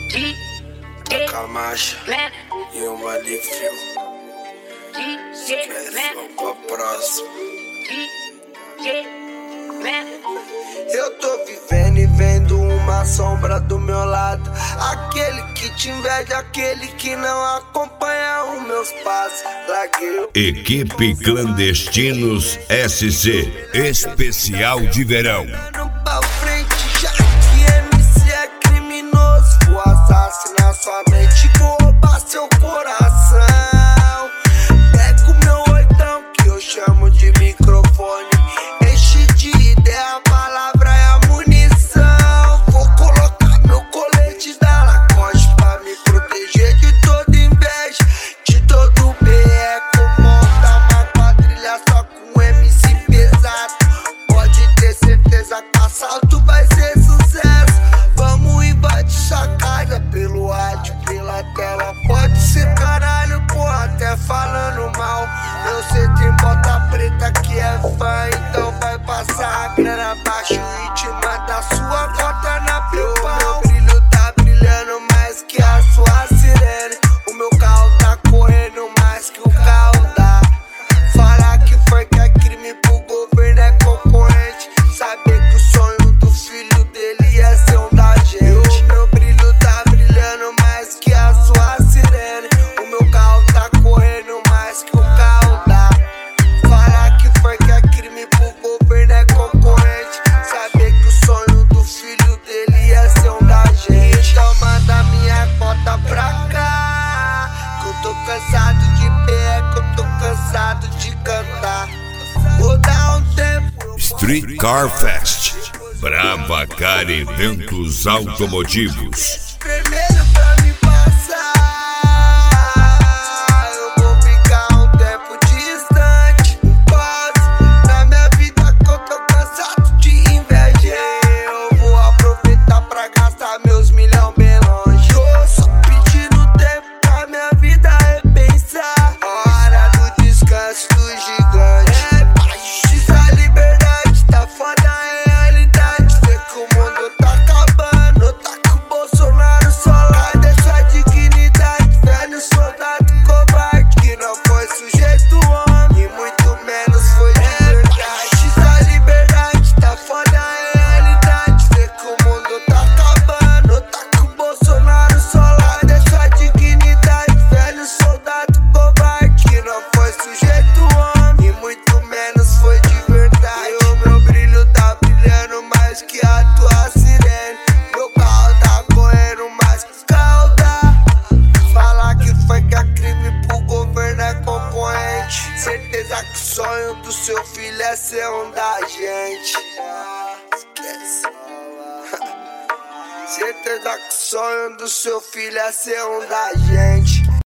Taca a marcha e uma ali frio. Esquece, vamos pra próxima. Eu tô vivendo e vendo uma sombra do meu lado. Aquele que te inveja, aquele que não acompanha os meus passos. Equipe Clandestinos SC Especial de Verão. Pra frente, já que MC é criminoso. Vou assassinar sua mente, vou roubar seu coração. Pego meu oitão, que eu chamo de microfone. Enche de ideia, a palavra é a munição. Vou colocar meu colete da Lacoste pra me proteger de toda inveja, de todo beco. Monta uma quadrilha só com MC pesado. Pode ter certeza que o assalto vai ser sucesso. Vamos invadir sua casa pelo rádio, pela tela. Pode ser caralho, porra, até falando mal. Eu sei tem bota preta que é fã, então vai passar a grana abaixo e te manda sua cota na PayPal. Meu brilho tá brilhando mais que a sua sirene. O meu carro tá correndo mais que o carro dá. Falar que foi que é crime pro governo é concorrente. Saber que o sonho do filho dele é ser um da gente. Meu brilho tá brilhando mais que a sua sirene. O meu carro tá correndo mais que o carro dá. Falar que foi que é crime pro governo é concorrente. Saber que o sonho do filho dele é ser um da gente. Então manda minha cota pra cá, que eu tô cansado de pé, que eu tô cansado de cantar. Vou dar um tempo. Street Car Fest Brava Car Eventos Automotivos. Vermelho pra me passar. Eu vou ficar um tempo distante. Posso, na minha vida que eu tô cansado de inveja. Eu vou aproveitar pra gastar meus milhão bem longe. Tô só pedindo tempo pra minha vida repensar. Hora do descanso do gigante. A justiça, a liberdade, tá foda a realidade. Vê que o mundo tá acabando, tá com o Bolsonaro só lá. Cadê sua dignidade, velho soldado covarde, que não foi sujeito homem e muito menos foi de verdade. A justiça, a liberdade, tá foda a realidade. Vê que o mundo tá acabando, tá com o Bolsonaro só lá. Cadê sua dignidade, velho soldado covarde, que não foi sujeito homem e muito menos foi de verdade. O meu brilho tá brilhando mais que a tua sirene. Meu carro tá correndo mais que o carro dá. Falar que foi que é crime pro governo é concorrente. Certeza que o sonho do seu filho é ser um da gente. Esquece. Certeza que o sonho do seu filho é ser um da gente.